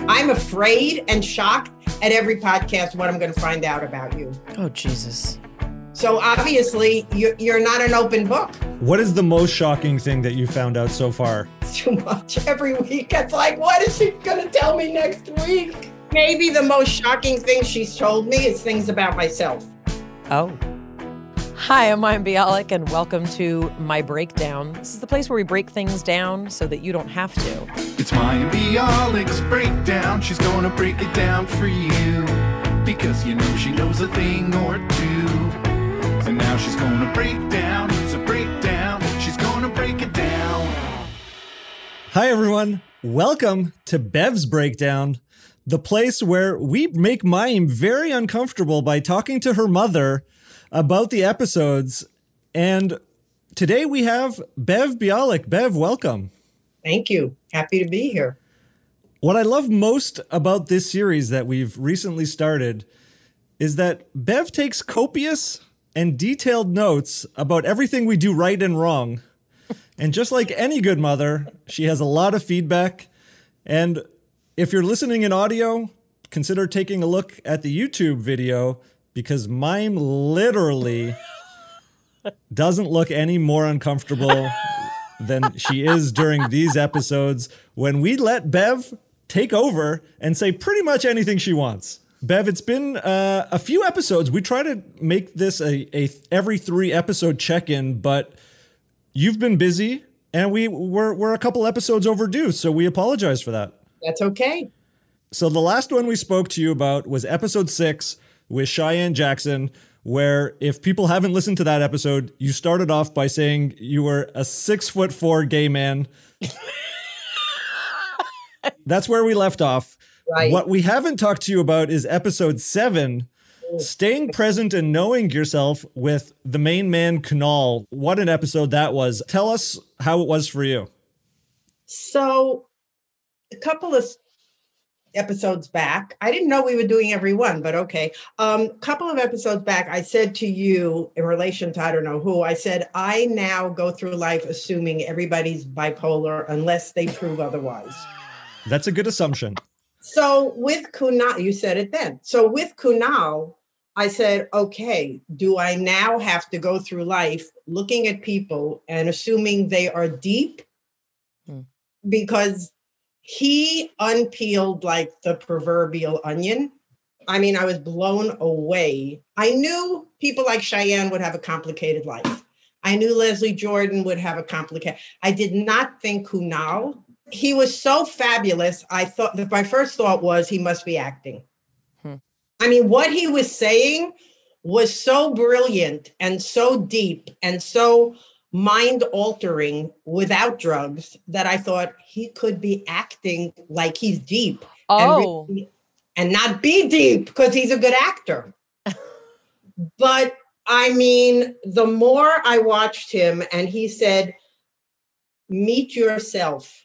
I'm afraid and shocked at every podcast what I'm going to find out about you. Oh, Jesus. So obviously, you're not an open book. What is the most shocking thing that you found out so far? Too much every week. It's like, what is she going to tell me next week? Maybe the most shocking thing she's told me is things about myself. Oh. Hi, I'm Mayim Bialik, and welcome to My Breakdown. This is the place where we break things down so that you don't have to. It's Mayim Bialik's Breakdown. She's gonna break it down for you, because you know she knows a thing or two. And now she's gonna break down. It's a breakdown. She's gonna break it down. Hi, everyone. Welcome to Bev's Breakdown, the place where we make Mayim very uncomfortable by talking to her mother about the episodes. And today we have Bev Bialik. Bev, welcome. Thank you. Happy to be here. What I love most about this series that we've recently started is that Bev takes copious and detailed notes about everything we do right and wrong. And just like any good mother, she has a lot of feedback. And if you're listening in audio, consider taking a look at the YouTube video, because Mayim literally doesn't look any more uncomfortable than she is during these episodes when we let Bev take over and say pretty much anything she wants. Bev, it's been a few episodes. We try to make this a every 3 episode check-in, but you've been busy and we're a couple episodes overdue, so we apologize for that. That's okay. So the last one we spoke to you about was episode 6 with Cheyenne Jackson, where if people haven't listened to that episode, you started off by saying you were a 6'4" gay man. That's where we left off. Right. What we haven't talked to you about is episode 7, staying present and knowing yourself, with the main man, Kunal. What an episode that was. Tell us how it was for you. So a couple of episodes back, I didn't know we were doing every one, but okay. Couple of episodes back, I said to you in relation to, I don't know who, I said, I now go through life assuming everybody's bipolar unless they prove otherwise. That's a good assumption. So with Kunal, you said it then. So with Kunal, I said, okay, do I now have to go through life looking at people and assuming they are deep? Because he unpeeled like the proverbial onion. I mean, I was blown away. I knew people like Cheyenne would have a complicated life. I knew Leslie Jordan would have a complicated. I did not think Kunal. He was so fabulous. I thought that my first thought was he must be acting. I mean, what he was saying was so brilliant and so deep and so mind altering without drugs that I thought he could be acting like he's deep. Oh. And not be deep because he's a good actor. But I mean, the more I watched him and he said, meet yourself.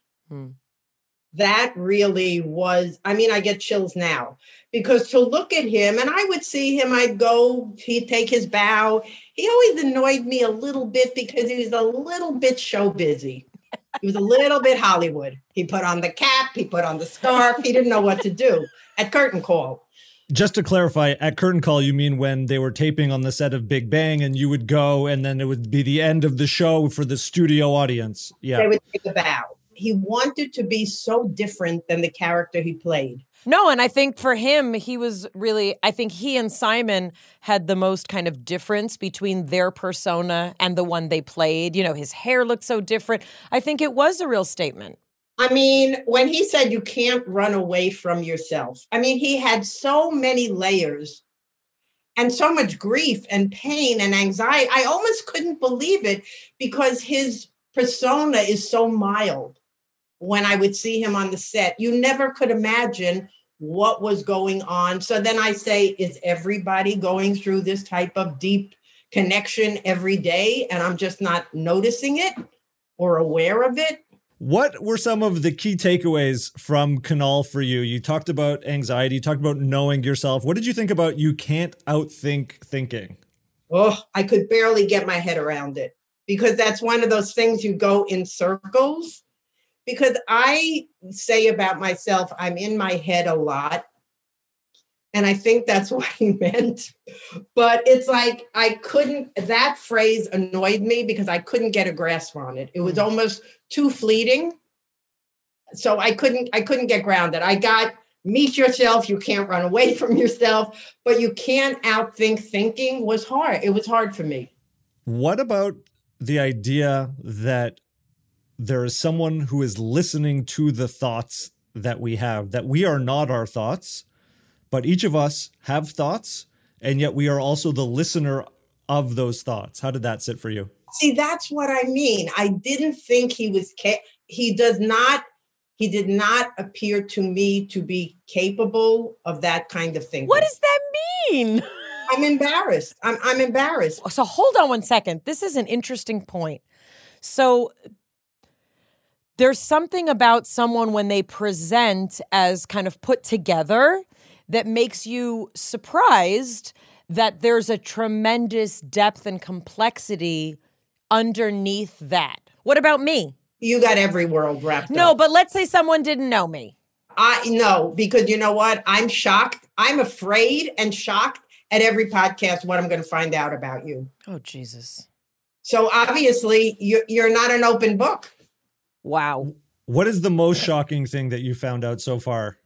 That really was, I mean, I get chills now because to look at him and I would see him, he'd take his bow. He always annoyed me a little bit because he was a little bit show busy. He was a little bit Hollywood. He put on the cap, he put on the scarf. He didn't know what to do at curtain call. Just to clarify, at curtain call, you mean when they were taping on the set of Big Bang and you would go and then it would be the end of the show for the studio audience. Yeah. They would take a bow. He wanted to be so different than the character he played. No, and I think for him, he was really, I think he and Simon had the most kind of difference between their persona and the one they played. You know, his hair looked so different. I think it was a real statement. I mean, when he said you can't run away from yourself, I mean, he had so many layers and so much grief and pain and anxiety. I almost couldn't believe it because his persona is so mild. When I would see him on the set, you never could imagine what was going on. So then I say, is everybody going through this type of deep connection every day and I'm just not noticing it or aware of it? What were some of the key takeaways from Kunal for you? You talked about anxiety, you talked about knowing yourself. What did you think about you can't outthink thinking? Oh, I could barely get my head around it because that's one of those things you go in circles because I say about myself, I'm in my head a lot. And I think that's what he meant. But it's like that phrase annoyed me because I couldn't get a grasp on it. It was almost too fleeting. So I couldn't get grounded. I got meet yourself, you can't run away from yourself, but you can't outthink thinking was hard. It was hard for me. What about the idea that there is someone who is listening to the thoughts that we have, that we are not our thoughts, but each of us have thoughts, and yet we are also the listener of those thoughts? How did that sit for you? See, that's what I mean. I didn't think he was, he did not appear to me to be capable of that kind of thing. What does that mean? I'm embarrassed. I'm embarrassed. So hold on one second. This is an interesting point. So there's something about someone when they present as kind of put together that makes you surprised that there's a tremendous depth and complexity underneath that. What about me? You got every world wrapped up. No, but let's say someone didn't know me. No, because you know what? I'm shocked. I'm afraid and shocked at every podcast what I'm going to find out about you. Oh, Jesus. So obviously you're not an open book. Wow. What is the most shocking thing that you found out so far?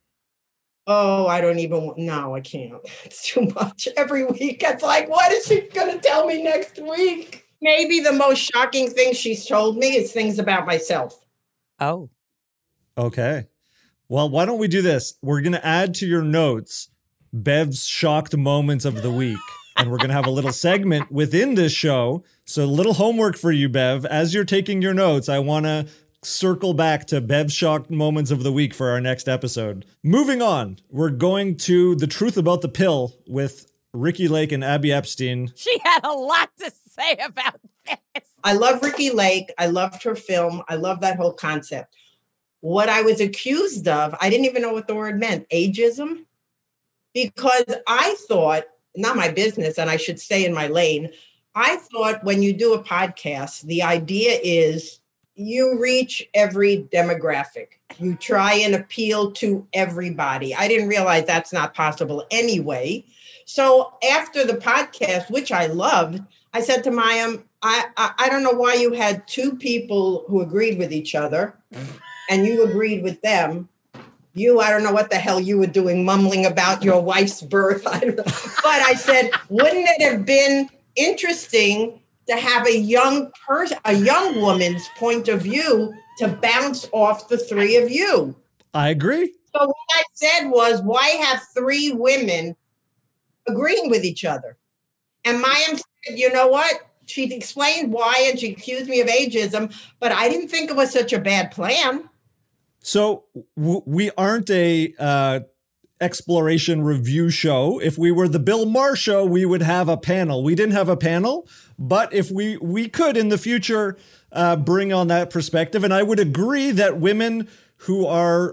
Oh, I don't even, no, I can't. It's too much. Every week, it's like, what is she going to tell me next week? Maybe the most shocking thing she's told me is things about myself. Oh. Okay. Well, why don't we do this? We're going to add to your notes Bev's shocked moments of the week. And we're going to have a little segment within this show. So a little homework for you, Bev. As you're taking your notes, I want to circle back to Bev's shocked moments of the week for our next episode. Moving on, we're going to The Truth About the Pill with Ricki Lake and Abby Epstein. She had a lot to say about this. I love Ricki Lake. I loved her film. I love that whole concept. What I was accused of, I didn't even know what the word meant, ageism, because I thought, not my business, and I should stay in my lane. I thought when you do a podcast, the idea is you reach every demographic. You try and appeal to everybody. I didn't realize that's not possible anyway. So after the podcast, which I loved, I said to Mayim, I don't know why you had two people who agreed with each other and you agreed with them. I don't know what the hell you were doing, mumbling about your wife's birth. But I said, wouldn't it have been interesting to have a young woman's point of view to bounce off the three of you? I agree. So what I said was, why have three women agreeing with each other? And Mayim said, you know what? She explained why, and she accused me of ageism, but I didn't think it was such a bad plan. So we aren't a exploration review show. If we were the Bill Maher show, we would have a panel. We didn't have a panel, but if we could in the future bring on that perspective. And I would agree that women who are,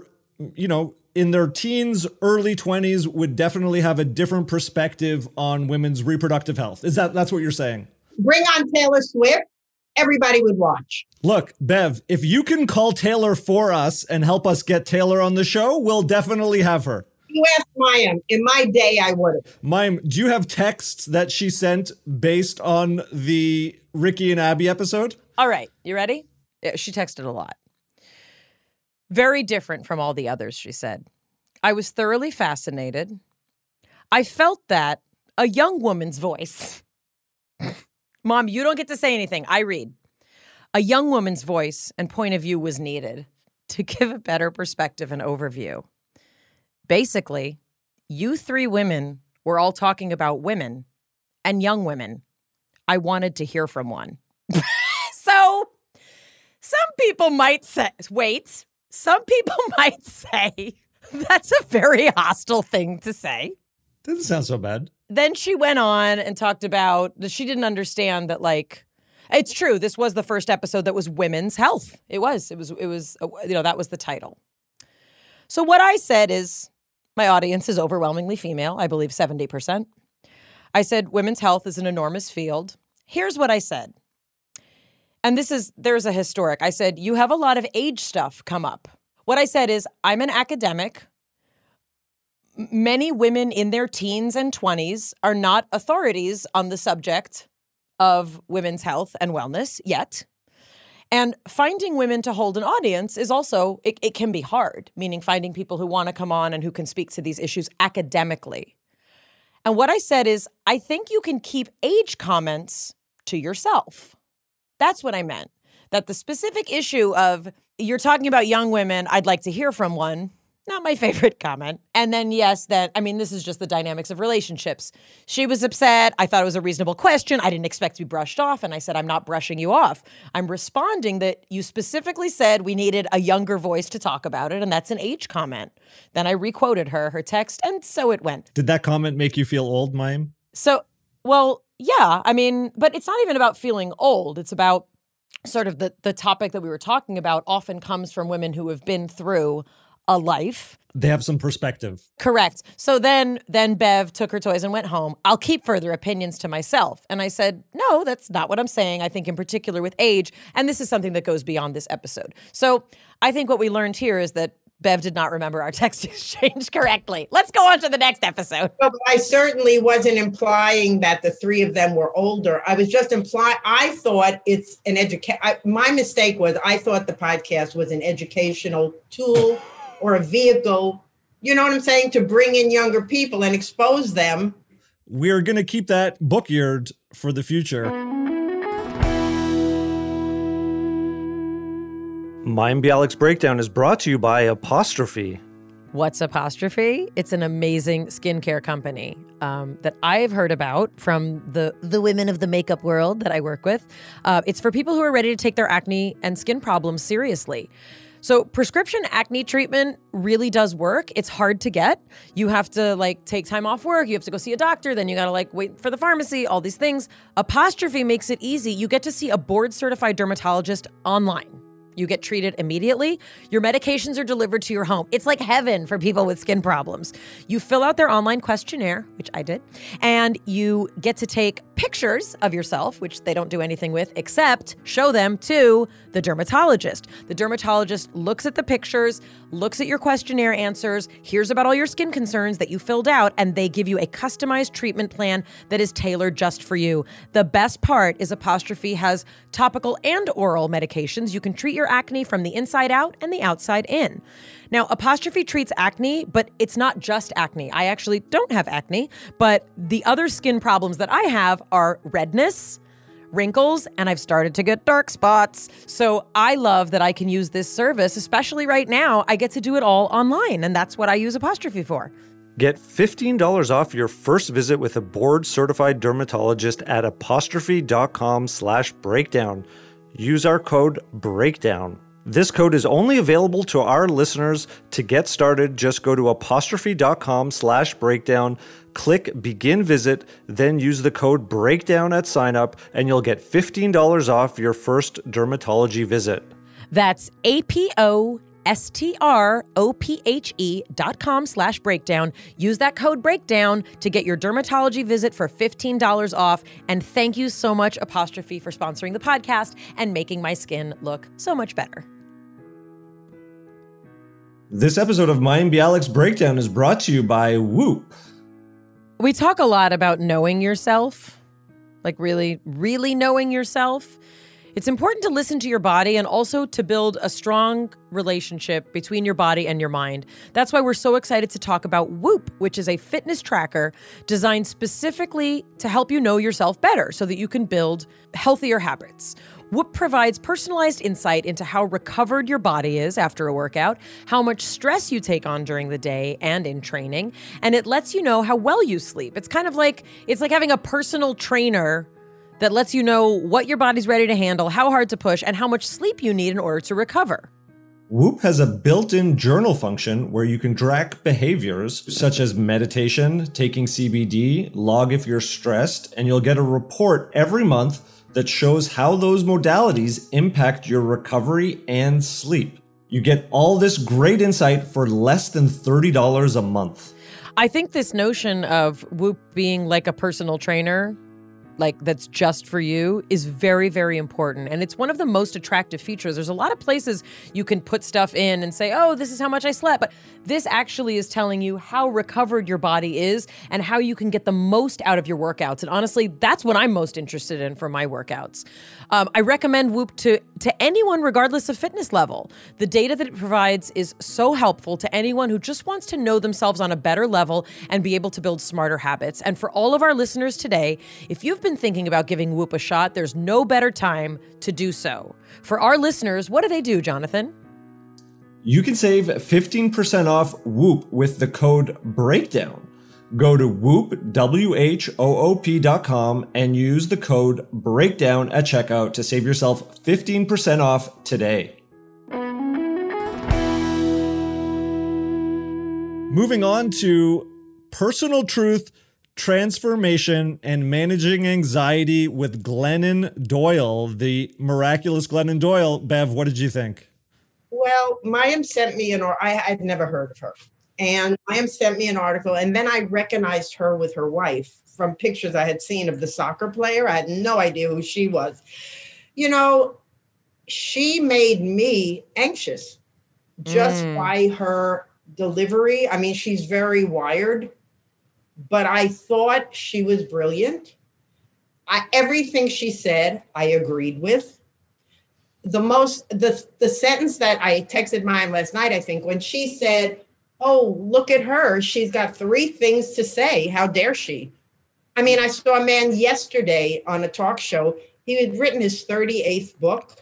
in their teens, early 20s would definitely have a different perspective on women's reproductive health. That's what you're saying? Bring on Taylor Swift. Everybody would watch. Look, Bev, if you can call Taylor for us and help us get Taylor on the show, we'll definitely have her. You asked Mayim. In my day, I would have. Mayim, do you have texts that she sent based on the Ricki and Abby episode? All right. You ready? She texted a lot. Very different from all the others, she said. I was thoroughly fascinated. I felt that a young woman's voice. Mom, you don't get to say anything. I read. A young woman's voice and point of view was needed to give a better perspective and overview. Basically, you three women were all talking about women and young women. I wanted to hear from one. So some people might say, that's a very hostile thing to say. Doesn't sound so bad. Then she went on and talked about that she didn't understand that, it's true. This was the first episode that was women's health. It was, that was the title. So what I said is my audience is overwhelmingly female. I believe 70%. I said, women's health is an enormous field. Here's what I said. And there's a historic. I said, you have a lot of age stuff come up. What I said is, I'm an academic. Many women in their teens and 20s are not authorities on the subject of women's health and wellness yet. And finding women to hold an audience is also, it can be hard, meaning finding people who want to come on and who can speak to these issues academically. And what I said is, I think you can keep age comments to yourself. That's what I meant. That the specific issue of, you're talking about young women, I'd like to hear from one. Not my favorite comment. And then, yes, this is just the dynamics of relationships. She was upset. I thought it was a reasonable question. I didn't expect to be brushed off. And I said, I'm not brushing you off. I'm responding that you specifically said we needed a younger voice to talk about it. And that's an age comment. Then I requoted her text. And so it went. Did that comment make you feel old, Mayim? So, well, yeah. But it's not even about feeling old. It's about sort of the topic that we were talking about often comes from women who have been through a life. They have some perspective. Correct. So then Bev took her toys and went home. I'll keep further opinions to myself. And I said, no, that's not what I'm saying. I think in particular with age, and this is something that goes beyond this episode. So I think what we learned here is that Bev did not remember our text exchange correctly. Let's go on to the next episode. But I certainly wasn't implying that the three of them were older. I was just I thought it's an my mistake was I thought the podcast was an educational tool or a vehicle, you know what I'm saying, to bring in younger people and expose them. We're going to keep that book-eared for the future. Mayim Bialik's Breakdown is brought to you by Apostrophe. What's Apostrophe? It's an amazing skincare company that I've heard about from the women of the makeup world that I work with. It's for people who are ready to take their acne and skin problems seriously. So prescription acne treatment really does work. It's hard to get. You have to take time off work. You have to go see a doctor. Then you got to wait for the pharmacy, all these things. Apostrophe makes it easy. You get to see a board certified dermatologist online. You get treated immediately. Your medications are delivered to your home. It's like heaven for people with skin problems. You fill out their online questionnaire, which I did, and you get to take pictures of yourself, which they don't do anything with, except show them to the dermatologist. The dermatologist looks at the pictures, looks at your questionnaire answers, hears about all your skin concerns that you filled out, and they give you a customized treatment plan that is tailored just for you. The best part is Apostrophe has topical and oral medications. You can treat your acne from the inside out and the outside in. Now, Apostrophe treats acne, but it's not just acne. I actually don't have acne, but the other skin problems that I have are redness, wrinkles, and I've started to get dark spots. So I love that I can use this service, especially right now. I get to do it all online, and that's what I use Apostrophe for. Get $15 off your first visit with a board-certified dermatologist at apostrophe.com/breakdown. Use our code BREAKDOWN. This code is only available to our listeners. To get started, just go to apostrophe.com/breakdown, click begin visit, then use the code BREAKDOWN at sign up, and you'll get $15 off your first dermatology visit. That's apostrophe.com/breakdown. Use that code breakdown to get your dermatology visit for $15 off. And thank you so much, Apostrophe, for sponsoring the podcast and making my skin look so much better. This episode of Mayim Bialik's Breakdown is brought to you by Whoop. We talk a lot about knowing yourself, really, really knowing yourself. It's important to listen to your body and also to build a strong relationship between your body and your mind. That's why we're so excited to talk about Whoop, which is a fitness tracker designed specifically to help you know yourself better so that you can build healthier habits. Whoop provides personalized insight into how recovered your body is after a workout, how much stress you take on during the day and in training, and it lets you know how well you sleep. It's like having a personal trainer that lets you know what your body's ready to handle, how hard to push, and how much sleep you need in order to recover. Whoop has a built-in journal function where you can track behaviors such as meditation, taking CBD, log if you're stressed, and you'll get a report every month that shows how those modalities impact your recovery and sleep. You get all this great insight for less than $30 a month. I think this notion of Whoop being like a personal trainer like that's just for you is very, very important. And it's one of the most attractive features. There's a lot of places you can put stuff in and say, oh, this is how much I slept. But this actually is telling you how recovered your body is and how you can get the most out of your workouts. And honestly, that's what I'm most interested in for my workouts. I recommend Whoop to anyone regardless of fitness level. The data that it provides is so helpful to anyone who just wants to know themselves on a better level and be able to build smarter habits. And for all of our listeners today, if you've been thinking about giving Whoop a shot, there's no better time to do so. For our listeners, what do they do, Jonathan? You can save 15% off Whoop with the code BREAKDOWN. Go to WHOOP.com and use the code BREAKDOWN at checkout to save yourself 15% off today. Moving on to personal truth, transformation, and managing anxiety with Glennon Doyle, the miraculous Glennon Doyle. Bev, what did you think? Well, Mayim sent me I'd never heard of her. And Mayim sent me an article, and then I recognized her with her wife from pictures I had seen of the soccer player. I had no idea who she was. You know, she made me anxious just by her delivery. I mean, she's very wired, but I thought she was brilliant. Everything she said, I agreed with. The sentence that I texted Mayim last night, I think, when she said, oh, look at her. She's got 3 things to say. How dare she? I mean, I saw a man yesterday on a talk show. He had written his 38th book,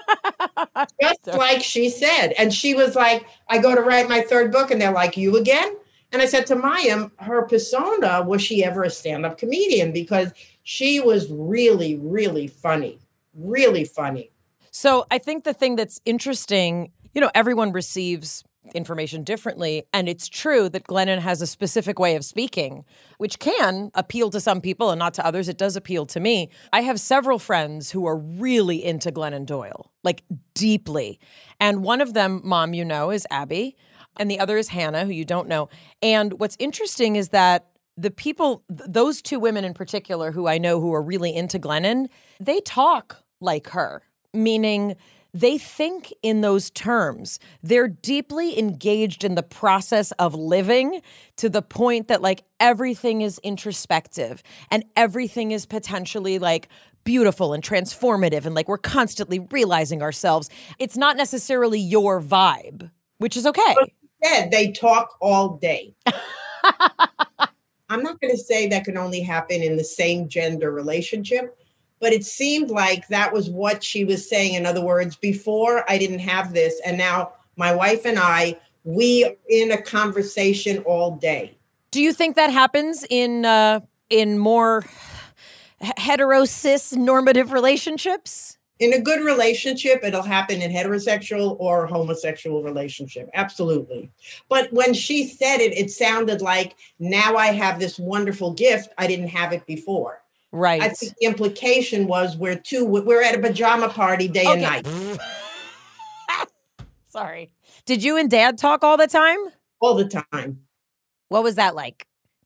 just like she said. And she was like, I go to write my 3rd book, and they're like, you again? And I said to Mayim, her persona, was she ever a stand-up comedian? Because she was really, really funny, really funny. So I think the thing that's interesting, you know, everyone receives information differently. And it's true that Glennon has a specific way of speaking, which can appeal to some people and not to others. It does appeal to me. I have several friends who are really into Glennon Doyle, like deeply. And one of them, Mom, you know, is Abby. And the other is Hannah, who you don't know. And what's interesting is that the people, those 2 women in particular who I know who are really into Glennon, they talk like her, meaning they think in those terms. They're deeply engaged in the process of living to the point that like everything is introspective and everything is potentially like beautiful and transformative and like we're constantly realizing ourselves. It's not necessarily your vibe, which is okay. Instead, they talk all day. I'm not going to say that can only happen in the same gender relationship, but it seemed like that was what she was saying. In other words, before I didn't have this, and now my wife and we are in a conversation all day. Do you think that happens in more hetero-cis normative relationships? In a good relationship, it'll happen in heterosexual or homosexual relationship. Absolutely. But when she said it, it sounded like now I have this wonderful gift. I didn't have it before. Right. I think the implication was we're at a pajama party day and night. Sorry. Did you and Dad talk all the time? All the time. What was that like?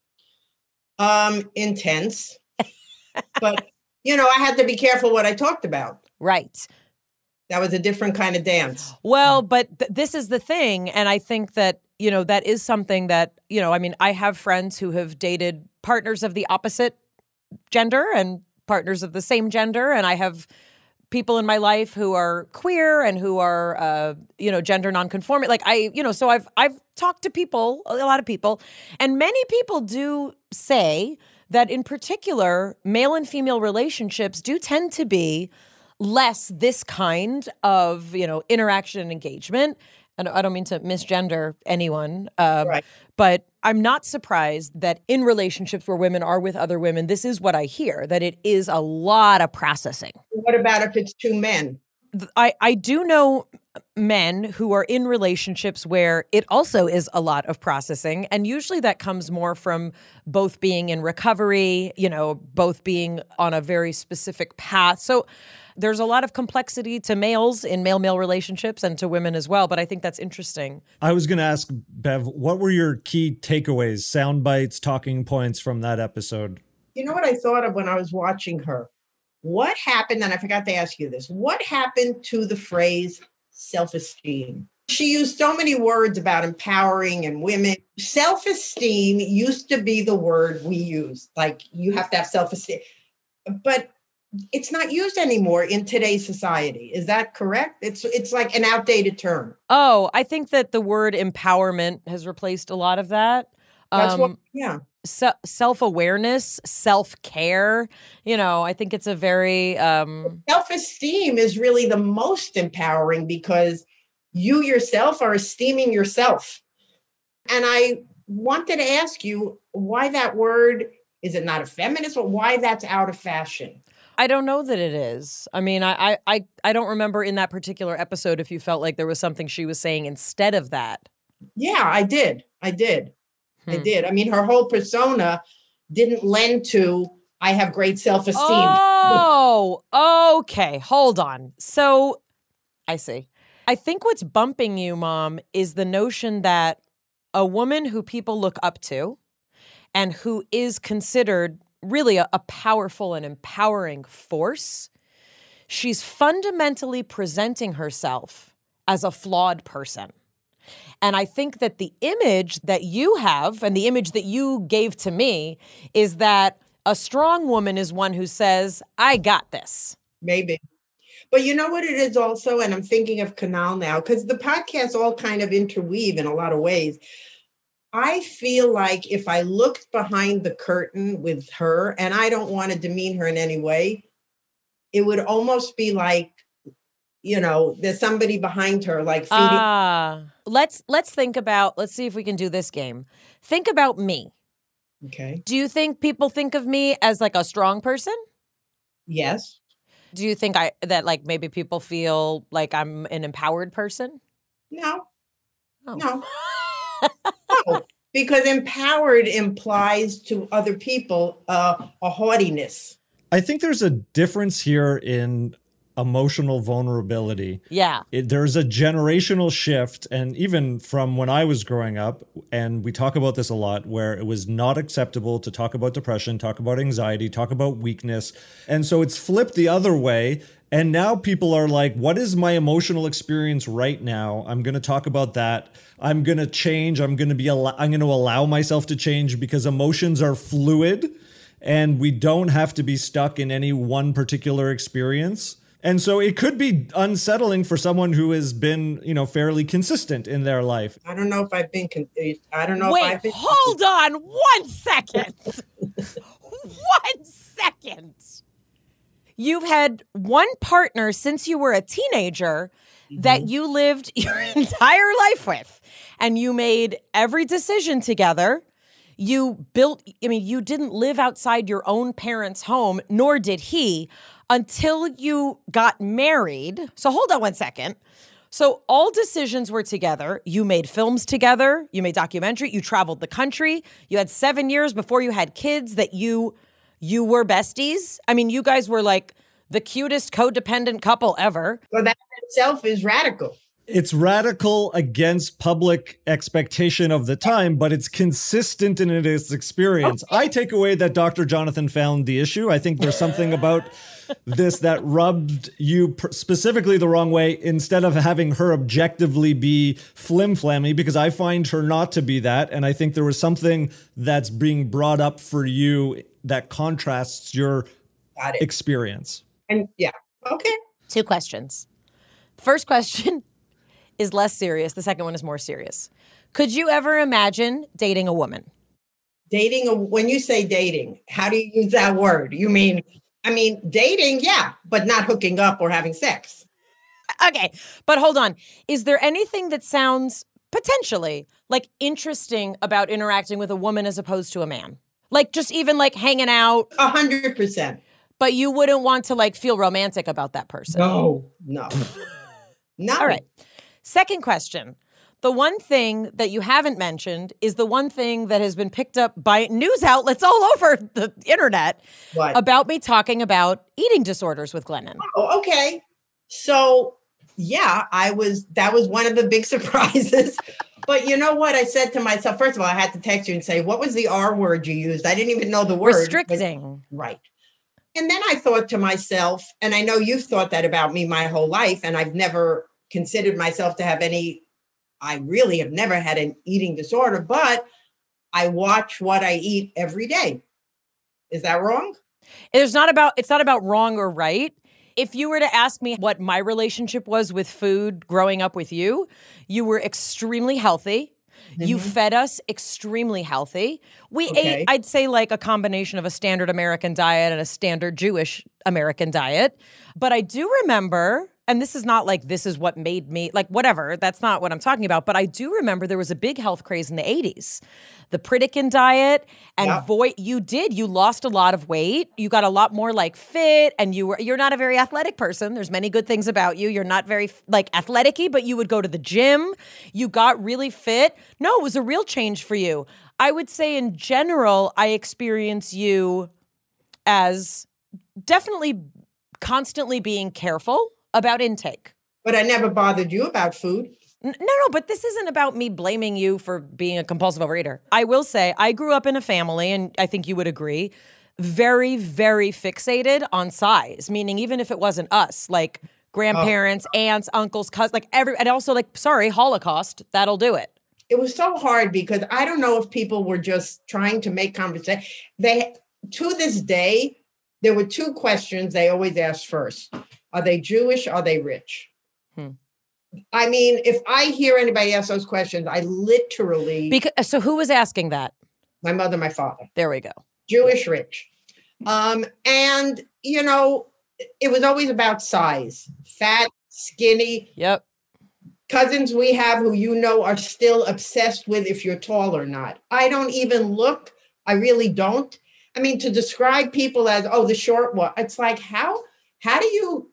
Intense. But, you know, I had to be careful what I talked about. Right. That was a different kind of dance. Well, but this is the thing. And I think that, you know, that is something that, you know, I mean, I have friends who have dated partners of the opposite gender and partners of the same gender. And I have people in my life who are queer and who are, you know, gender nonconforming. Like so I've talked to people, a lot of people, and many people do say that in particular, male and female relationships do tend to be less this kind of, you know, interaction and engagement. And I don't mean to misgender anyone, right. But I'm not surprised that in relationships where women are with other women, this is what I hear, that it is a lot of processing. What about if it's 2 men? I do know men who are in relationships where it also is a lot of processing. And usually that comes more from both being in recovery, you know, both being on a very specific path. So there's a lot of complexity to males in male-male relationships and to women as well. But I think that's interesting. I was going to ask, Bev, what were your key takeaways, sound bites, talking points from that episode? You know what I thought of when I was watching her? What happened, and I forgot to ask you this, what happened to the phrase self-esteem? She used so many words about empowering and women. Self-esteem used to be the word we use, like you have to have self-esteem. But it's not used anymore in today's society. Is that correct? It's like an outdated term. Oh, I think that the word empowerment has replaced a lot of that. That's what, yeah. Self-awareness, self-care. I think it's a very... Self-esteem is really the most empowering because you yourself are esteeming yourself. And I wanted to ask you why that word, is it not a feminist, or why that's out of fashion? I don't know that it is. I mean, I don't remember in that particular episode if you felt like there was something she was saying instead of that. Yeah, I did. I mean, her whole persona didn't lend to, I have great self-esteem. Oh, okay. Hold on. So I see. I think what's bumping you, Mom, is the notion that a woman who people look up to and who is considered really a powerful and empowering force, she's fundamentally presenting herself as a flawed person. And I think that the image that you have and the image that you gave to me is that a strong woman is one who says, I got this. Maybe. But you know what it is also, and I'm thinking of Kanal now, because the podcasts all kind of interweave in a lot of ways. I feel like if I looked behind the curtain with her, and I don't want to demean her in any way, it would almost be like, there's somebody behind her, like feeding. Let's see if we can do this game. Think about me. Okay. Do you think people think of me as like a strong person? Yes. Do you think that like maybe people feel like I'm an empowered person? No. Oh. No. No. Because empowered implies to other people a haughtiness. I think there's a difference here in emotional vulnerability. Yeah. There's a generational shift, and even from when I was growing up, and we talk about this a lot, where it was not acceptable to talk about depression, talk about anxiety, talk about weakness. And so it's flipped the other way. And now people are like, what is my emotional experience right now? I'm going to talk about that. I'm going to change. I'm going to allow myself to change because emotions are fluid and we don't have to be stuck in any one particular experience. And so it could be unsettling for someone who has been, fairly consistent in their life. I don't know if I've been. Wait, hold on 1 second. 1 second. You've had one partner since you were a teenager that you lived your entire life with, and you made every decision together. You didn't live outside your own parents' home, nor did he, until you got married. So hold on 1 second. So all decisions were together. You made films together. You made documentary. You traveled the country. You had 7 years before you had kids that you were besties. I mean, you guys were like the cutest codependent couple ever. Well, that itself is radical. It's radical against public expectation of the time, but it's consistent in its experience. Okay. I take away that Dr. Jonathan found the issue. I think there's something about this that rubbed you specifically the wrong way instead of having her objectively be flim-flammy, because I find her not to be that. And I think there was something that's being brought up for you that contrasts your experience. And yeah, okay. 2 questions. First question is less serious. The second one is more serious. Could you ever imagine dating a woman? When you say dating, how do you use that word? You mean, dating, yeah, but not hooking up or having sex. Okay, but hold on. Is there anything that sounds potentially like interesting about interacting with a woman as opposed to a man? Like just even like hanging out? 100%. But you wouldn't want to like feel romantic about that person? No. All right. Second question. The one thing that you haven't mentioned is the one thing that has been picked up by news outlets all over the internet about me talking about eating disorders with Glennon. Oh, okay. So, yeah, that was one of the big surprises. But you know what? I said to myself, first of all, I had to text you and say, what was the R word you used? I didn't even know the word. Restricting. Right. And then I thought to myself, and I know you've thought that about me my whole life, and I've never considered myself to have I really have never had an eating disorder, but I watch what I eat every day. Is that wrong? It's not about wrong or right. If you were to ask me what my relationship was with food growing up with you, you were extremely healthy. You fed us extremely healthy. We ate, I'd say, like a combination of a standard American diet and a standard Jewish American diet. But I do remember, and this is not like this is what made me, like whatever, that's not what I'm talking about. But I do remember there was a big health craze in the 80s. The Pritikin diet, and you lost a lot of weight. You got a lot more like fit, and you're not a very athletic person. There's many good things about you. You're not very like athletic-y, but you would go to the gym. You got really fit. No, it was a real change for you. I would say in general, I experience you as definitely constantly being careful about intake. But I never bothered you about food. No, but this isn't about me blaming you for being a compulsive overeater. I will say I grew up in a family, and I think you would agree, very, very fixated on size, meaning even if it wasn't us, like grandparents, aunts, uncles, cousins, and also Holocaust, that'll do it. It was so hard because I don't know if people were just trying to make conversation. To this day, there were two questions they always asked first. Are they Jewish? Are they rich? I mean, if I hear anybody ask those questions, I literally... So who was asking that? My mother, my father. There we go. Jewish, rich. And, you know, it was always about size. Fat, skinny. Yep. Cousins we have who you know are still obsessed with if you're tall or not. I don't even look. I really don't. I mean, to describe people as, the short one, it's like, how do you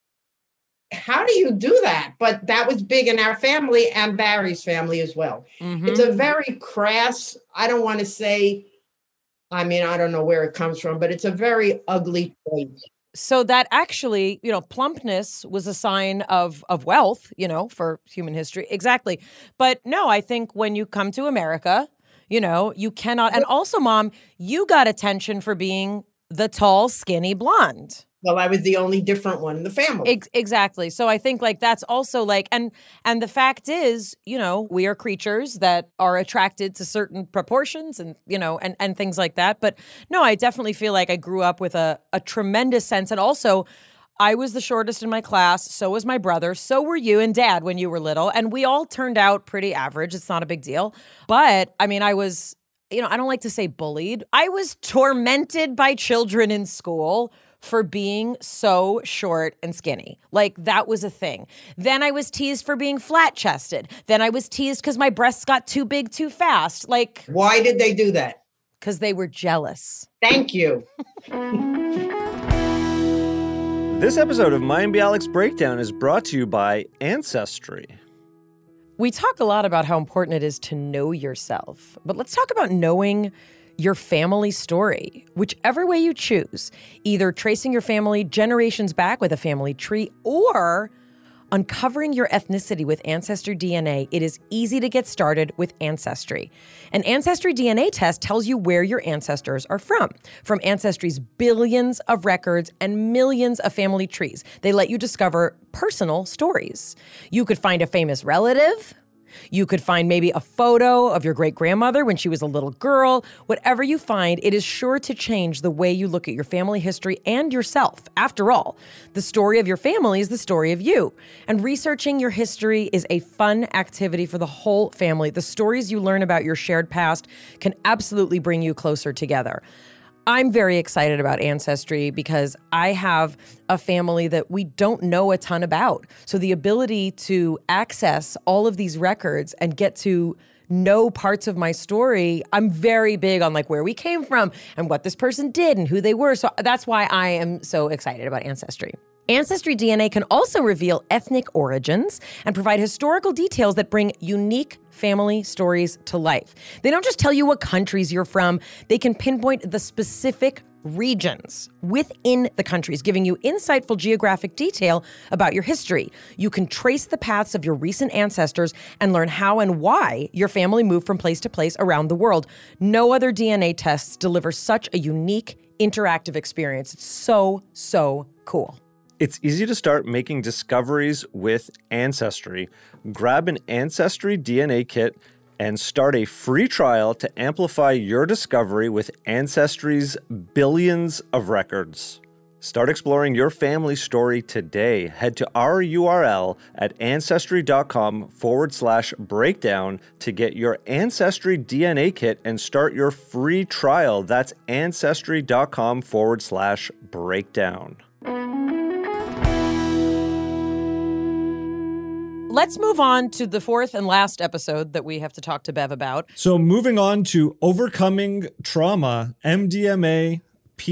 do that? But that was big in our family and Barry's family as well. It's a very crass, I don't want to say, I mean, I don't know where it comes from, but it's a very ugly trait. So that actually, plumpness was a sign of wealth, for human history. Exactly. But no, I think when you come to America, you cannot. And also, Mom, you got attention for being the tall, skinny blonde. Well, I was the only different one in the family. Exactly. So I think that's also and the fact is, we are creatures that are attracted to certain proportions and, and things like that. But no, I definitely feel like I grew up with a tremendous sense. And also, I was the shortest in my class. So was my brother. So were you and Dad when you were little. And we all turned out pretty average. It's not a big deal. But I mean, I was, I don't like to say bullied. I was tormented by children in school for being so short and skinny. That was a thing. Then I was teased for being flat-chested. Then I was teased because my breasts got too big too fast. Why did they do that? Because they were jealous. Thank you. This episode of Mayim Bialik's Breakdown is brought to you by Ancestry. We talk a lot about how important it is to know yourself, but let's talk about knowing your family story, whichever way you choose, either tracing your family generations back with a family tree or uncovering your ethnicity with Ancestry DNA. It is easy to get started with Ancestry. An Ancestry DNA test tells you where your ancestors are from Ancestry's billions of records and millions of family trees. They let you discover personal stories. You could find a famous relative. You could find maybe a photo of your great-grandmother when she was a little girl. Whatever you find, it is sure to change the way you look at your family history and yourself. After all, the story of your family is the story of you. And researching your history is a fun activity for the whole family. The stories you learn about your shared past can absolutely bring you closer together. I'm very excited about Ancestry because I have a family that we don't know a ton about. So the ability to access all of these records and get to know parts of my story, I'm very big on where we came from and what this person did and who they were. So that's why I am so excited about Ancestry. Ancestry DNA can also reveal ethnic origins and provide historical details that bring unique family stories to life. They don't just tell you what countries you're from, they can pinpoint the specific regions within the countries, giving you insightful geographic detail about your history. You can trace the paths of your recent ancestors and learn how and why your family moved from place to place around the world. No other DNA tests deliver such a unique, interactive experience. It's so, so cool. It's easy to start making discoveries with Ancestry. Grab an Ancestry DNA kit and start a free trial to amplify your discovery with Ancestry's billions of records. Start exploring your family story today. Head to our URL at ancestry.com/breakdown to get your Ancestry DNA kit and start your free trial. That's ancestry.com/breakdown. Let's move on to the fourth and last episode that we have to talk to Bev about. So moving on to overcoming trauma, MDMA,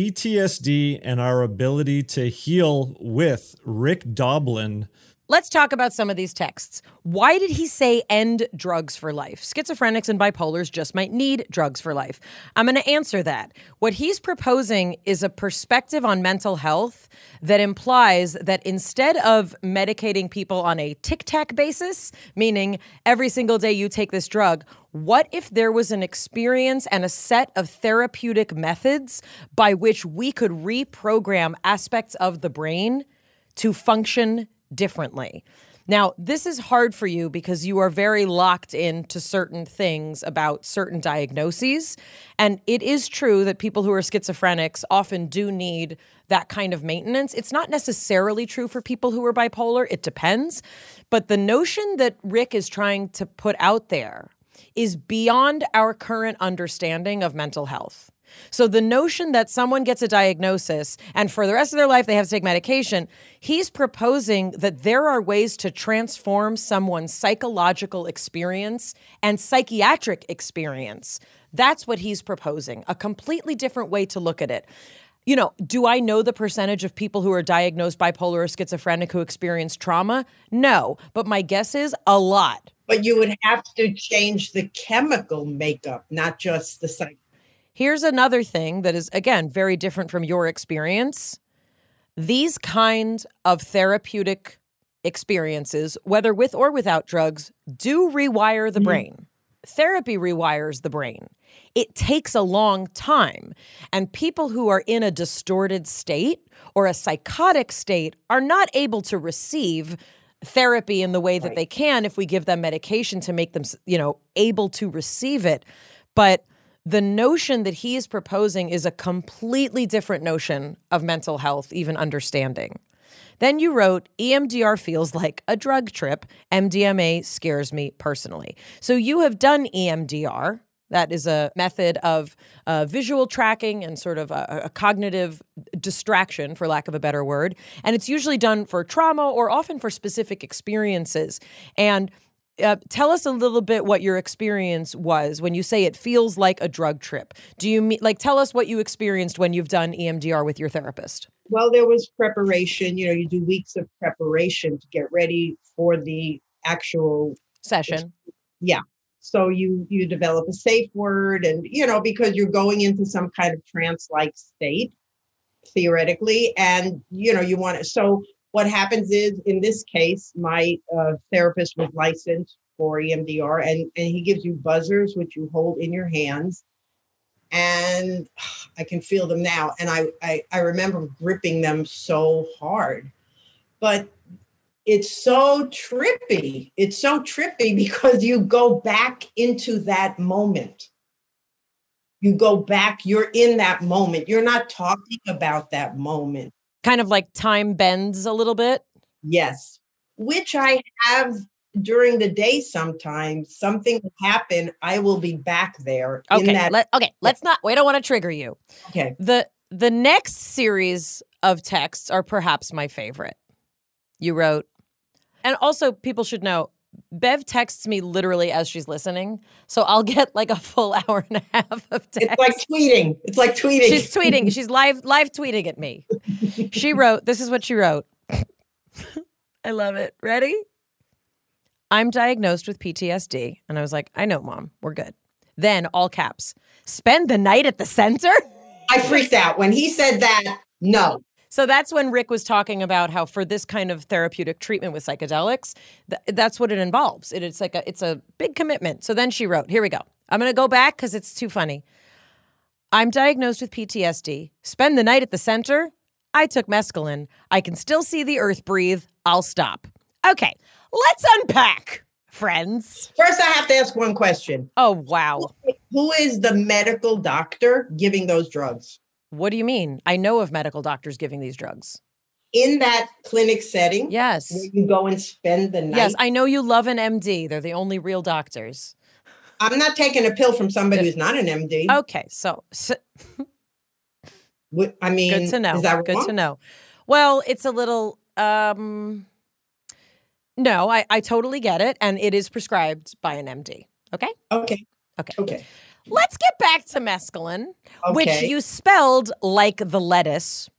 PTSD, and our ability to heal with Rick Doblin. Let's talk about some of these texts. Why did he say end drugs for life? Schizophrenics and bipolars just might need drugs for life. I'm going to answer that. What he's proposing is a perspective on mental health that implies that instead of medicating people on a tic-tac basis, meaning every single day you take this drug, what if there was an experience and a set of therapeutic methods by which we could reprogram aspects of the brain to function differently? Now, this is hard for you because you are very locked into certain things about certain diagnoses. And it is true that people who are schizophrenics often do need that kind of maintenance. It's not necessarily true for people who are bipolar. It depends. But the notion that Rick is trying to put out there is beyond our current understanding of mental health. So the notion that someone gets a diagnosis and for the rest of their life they have to take medication, he's proposing that there are ways to transform someone's psychological experience and psychiatric experience. That's what he's proposing, a completely different way to look at it. You know, do I know the percentage of people who are diagnosed bipolar or schizophrenic who experience trauma? No, but my guess is a lot. But you would have to change the chemical makeup, not just the psych. Here's another thing that is, again, very different from your experience. These kind of therapeutic experiences, whether with or without drugs, do rewire the brain. Therapy rewires the brain. It takes a long time. And people who are in a distorted state or a psychotic state are not able to receive therapy in the way that they can if we give them medication to make them, able to receive it. But the notion that he is proposing is a completely different notion of mental health, even understanding. Then you wrote, EMDR feels like a drug trip. MDMA scares me personally. So you have done EMDR. That is a method of visual tracking and sort of a cognitive distraction, for lack of a better word. And it's usually done for trauma or often for specific experiences. And tell us a little bit what your experience was when you say it feels like a drug trip. Do you mean, tell us what you experienced when you've done EMDR with your therapist? Well, there was preparation. You do weeks of preparation to get ready for the actual session. Yeah. So you develop a safe word and, because you're going into some kind of trance-like state, theoretically, and, you want to. So what happens is, in this case, my therapist was licensed for EMDR, and he gives you buzzers, which you hold in your hands. And I can feel them now. And I remember gripping them so hard. But it's so trippy. It's so trippy because you go back into that moment. You go back, you're in that moment. You're not talking about that moment. Kind of like time bends a little bit? Yes, which I have during the day sometimes. Something will happen. I will be back there. Okay, let's not, we don't want to trigger you. Okay. The next series of texts are perhaps my favorite. You wrote, and also people should know, Bev texts me literally as she's listening. So I'll get like a full hour and a half of text. It's like tweeting. She's tweeting. She's live tweeting at me. She wrote, this is what she wrote. I love it. Ready? I'm diagnosed with PTSD. And I was like, I know, Mom, we're good. Then all caps, spend the night at the center? I freaked out when he said that. No. So that's when Rick was talking about how for this kind of therapeutic treatment with psychedelics, that's what it involves. It's a big commitment. So then she wrote, here we go. I'm going to go back because it's too funny. I'm diagnosed with PTSD. Spend the night at the center. I took mescaline. I can still see the earth breathe. I'll stop. Okay, let's unpack, friends. First, I have to ask one question. Oh, wow. Who is the medical doctor giving those drugs? What do you mean? I know of medical doctors giving these drugs. In that clinic setting? Yes. Where you go and spend the night? Yes, I know you love an MD. They're the only real doctors. I'm not taking a pill from somebody who's not an MD. Okay, so I mean, good to know. Is that good wrong? to know. Well, it's a little, no, I totally get it. And it is prescribed by an MD. Okay? Okay. Okay. Let's get back to mescaline, which you spelled like the lettuce.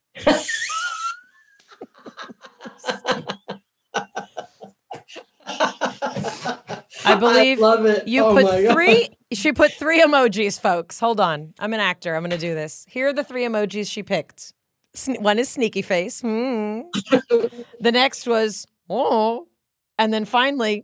I believe love it. You put three. She put 3 emojis, folks. Hold on. I'm an actor. I'm going to do this. Here are the 3 emojis she picked. One is sneaky face. The next was, oh. And then finally,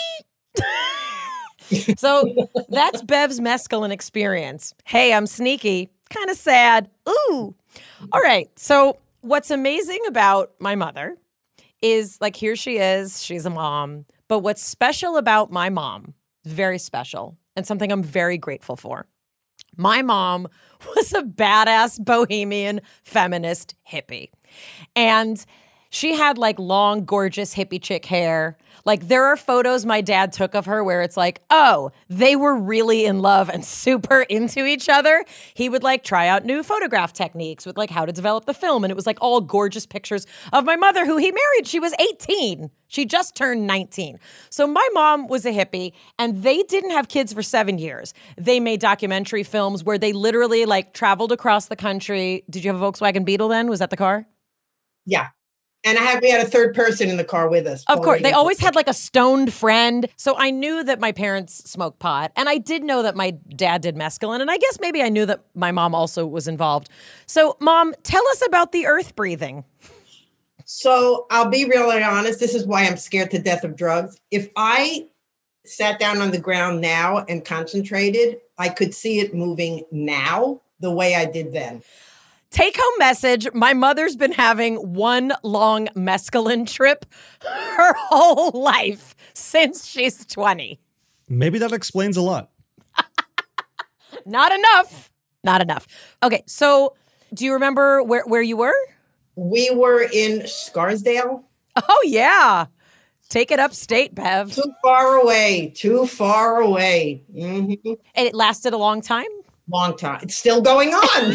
so that's Bev's mescaline experience. Hey, I'm sneaky. Kind of sad. Ooh. All right. So what's amazing about my mother is, like, here she is. She's a mom. But what's special about my mom, very special, and something I'm very grateful for. My mom was a badass bohemian feminist hippie. And she had like long, gorgeous hippie chick hair. Like, there are photos my dad took of her where it's like, oh, they were really in love and super into each other. He would like try out new photograph techniques with like how to develop the film. And it was like all gorgeous pictures of my mother, who he married. She was 18. She just turned 19. So my mom was a hippie, and they didn't have kids for 7 years. They made documentary films where they literally like traveled across the country. Did you have a Volkswagen Beetle then? Was that the car? Yeah. And we had a third person in the car with us. Of course. They always had like a stoned friend. So I knew that my parents smoked pot, and I did know that my dad did mescaline. And I guess maybe I knew that my mom also was involved. So Mom, tell us about the earth breathing. So I'll be really honest. This is why I'm scared to death of drugs. If I sat down on the ground now and concentrated, I could see it moving now the way I did then. Take home message. My mother's been having one long mescaline trip her whole life since she's 20. Maybe that explains a lot. Not enough. Not enough. Okay, so do you remember where you were? We were in Scarsdale. Oh, yeah. Take it upstate, Bev. Too far away. Mm-hmm. And it lasted a long time? Long time. It's still going on.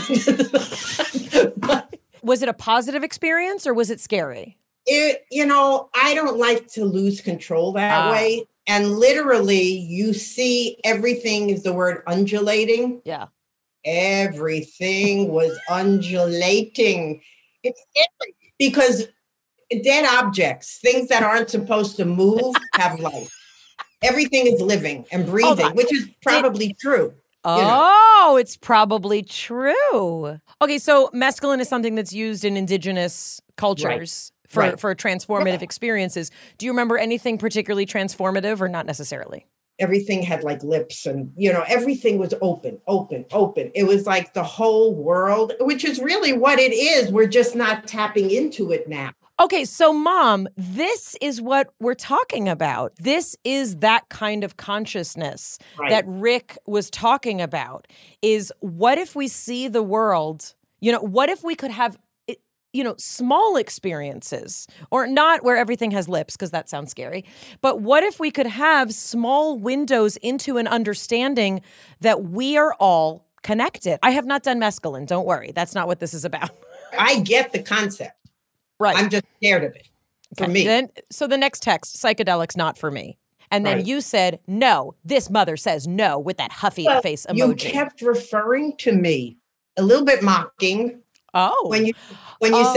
Was it a positive experience or was it scary? I don't like to lose control that way. And literally, you see everything is the word undulating. Yeah. Everything was undulating. It's scary because dead objects, things that aren't supposed to move, have life. Everything is living and breathing, which is probably true. Oh, it's probably true. Okay, so mescaline is something that's used in indigenous cultures for transformative experiences. Do you remember anything particularly transformative or not necessarily? Everything had like lips and, everything was open. It was like the whole world, which is really what it is. We're just not tapping into it now. Okay, so Mom, this is what we're talking about. This is that kind of consciousness that Rick was talking about, is what if we see the world, what if we could have, small experiences, or not where everything has lips, because that sounds scary, but what if we could have small windows into an understanding that we are all connected? I have not done mescaline, don't worry. That's not what this is about. I get the concept. Right. I'm just scared of it. For me. So the next text, psychedelics not for me. And then you said, no, this mother says no with that huffy face emoji. You kept referring to me, a little bit mocking. Oh. When you said,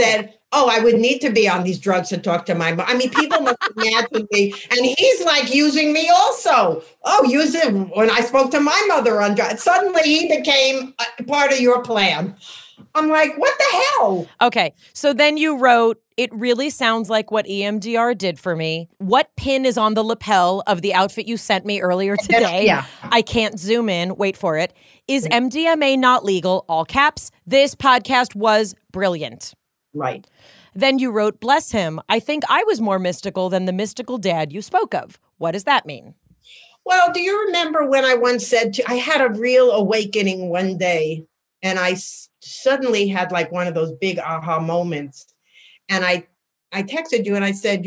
oh, I would need to be on these drugs to talk to my mom. I mean, people must imagine me. And he's like using me also. Oh, use it when I spoke to my mother on drugs. Suddenly he became a part of your plan. I'm like, what the hell? Okay, so then you wrote, it really sounds like what EMDR did for me. What pin is on the lapel of the outfit you sent me earlier today? Yeah. I can't zoom in. Wait for it. Is MDMA not legal? All caps. This podcast was brilliant. Right. Then you wrote, bless him. I think I was more mystical than the mystical dad you spoke of. What does that mean? Well, do you remember when I once said I had a real awakening one day, and I suddenly had like one of those big aha moments. And I texted you and I said,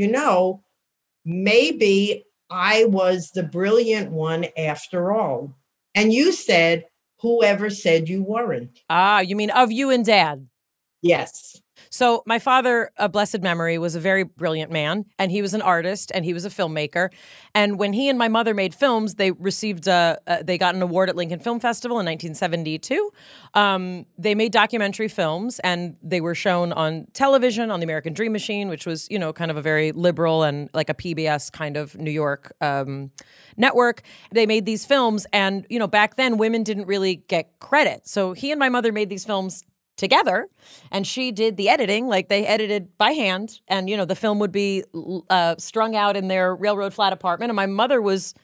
maybe I was the brilliant one after all. And you said, whoever said you weren't. Ah, you mean of you and Dad? Yes. So my father, of blessed memory, was a very brilliant man, and he was an artist, and he was a filmmaker. And when he and my mother made films, they received they got an award at Lincoln Film Festival in 1972. They made documentary films, and they were shown on television on the American Dream Machine, which was, kind of a very liberal and like a PBS kind of New York network. They made these films, and back then women didn't really get credit. So he and my mother made these films together, and she did the editing. Like, they edited by hand, and the film would be strung out in their railroad flat apartment, and my mother was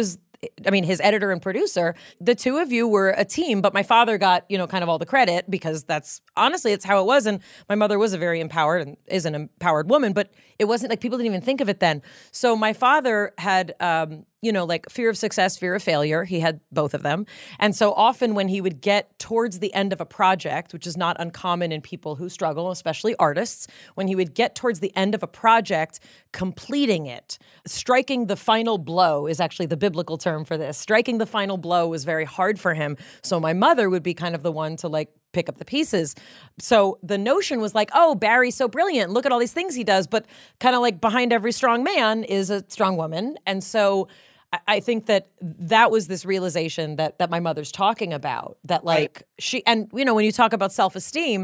his editor and producer. The two of you were a team, but my father got kind of all the credit, because that's honestly, it's how it was. And my mother was a very empowered and is an empowered woman, but it wasn't like people didn't even think of it then. So my father had like fear of success, fear of failure. He had both of them. And so often when he would get towards the end of a project, which is not uncommon in people who struggle, especially artists, when he would get towards the end of a project, completing it, striking the final blow is actually the biblical term for this. Striking the final blow was very hard for him. So my mother would be kind of the one to like pick up the pieces. So the notion was like, oh, Barry's so brilliant. Look at all these things he does. But kind of like behind every strong man is a strong woman. And so I think that was this realization that my mother's talking about, that like she, and when you talk about self-esteem,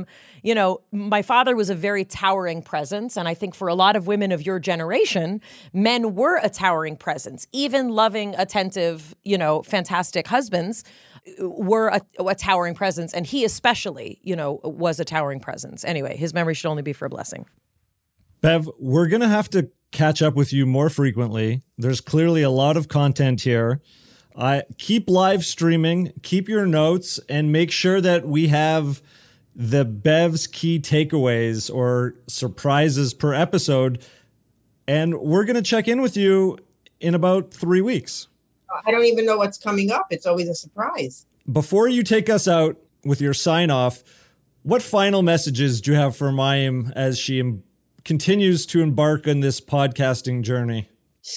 my father was a very towering presence. And I think for a lot of women of your generation, men were a towering presence. Even loving, attentive, fantastic husbands were a towering presence. And he especially, was a towering presence. Anyway, his memory should only be for a blessing. Bev, we're going to have to catch up with you more frequently. There's clearly a lot of content here. Keep live streaming, keep your notes, and make sure that we have the Bev's key takeaways or surprises per episode. And we're going to check in with you in about 3 weeks. I don't even know what's coming up. It's always a surprise. Before you take us out with your sign off, what final messages do you have for Mayim as she continues to embark on this podcasting journey?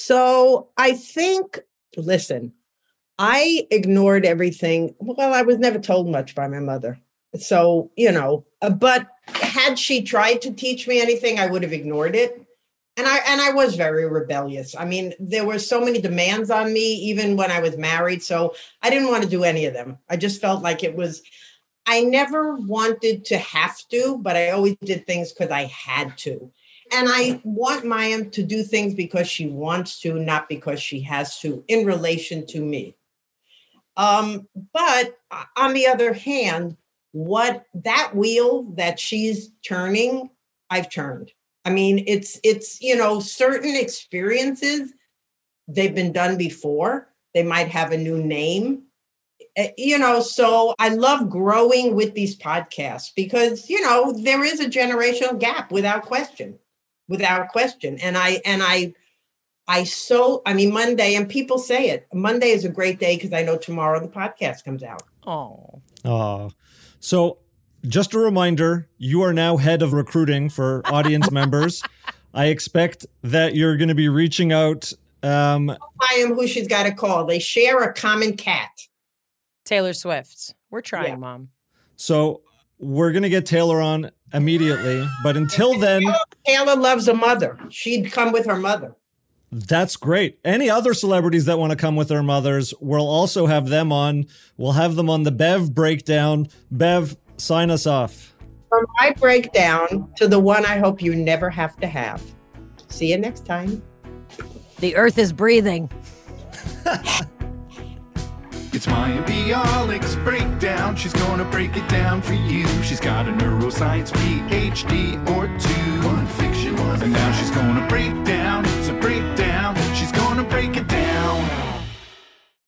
So I think, listen, I ignored everything. Well, I was never told much by my mother. So, but had she tried to teach me anything, I would have ignored it. And I was very rebellious. I mean, there were so many demands on me, even when I was married. So I didn't want to do any of them. I just felt like I never wanted to have to, but I always did things because I had to. And I want Mayim to do things because she wants to, not because she has to, in relation to me. But on the other hand, that wheel that she's turning, I've turned. I mean, it's certain experiences, they've been done before. They might have a new name. So I love growing with these podcasts because, there is a generational gap without question. And Monday, and people say it, Monday is a great day because I know tomorrow the podcast comes out. Oh, so just a reminder, you are now head of recruiting for audience members. I expect that you're going to be reaching out. I am who she's got to call. They share a common cat. Taylor Swift. We're trying, Mom. So we're going to get Taylor on immediately. But until then... Taylor loves a mother. She'd come with her mother. That's great. Any other celebrities that want to come with their mothers, we'll also have them on. We'll have them on the Bev Breakdown. Bev, sign us off. From my breakdown to the one I hope you never have to have. See you next time. The earth is breathing. It's Maya Bialik's breakdown. She's gonna break it down for you. She's got a neuroscience PhD or two. One fiction, one and now she's gonna break down. It's a